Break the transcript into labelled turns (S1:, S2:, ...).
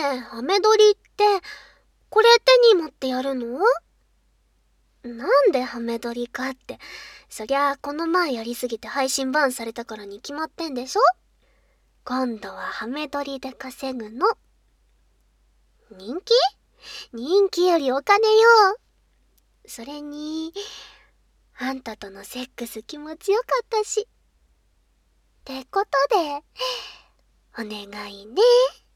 S1: え、ハメ撮りって、これ手に持ってやるの？なんでハメ撮りかって、そりゃこの前やりすぎて配信バンされたからに決まってんでしょ？今度はハメ撮りで稼ぐの。人気？人気よりお金よ。それに、あんたとのセックス気持ちよかったし。ってことで、お願いね。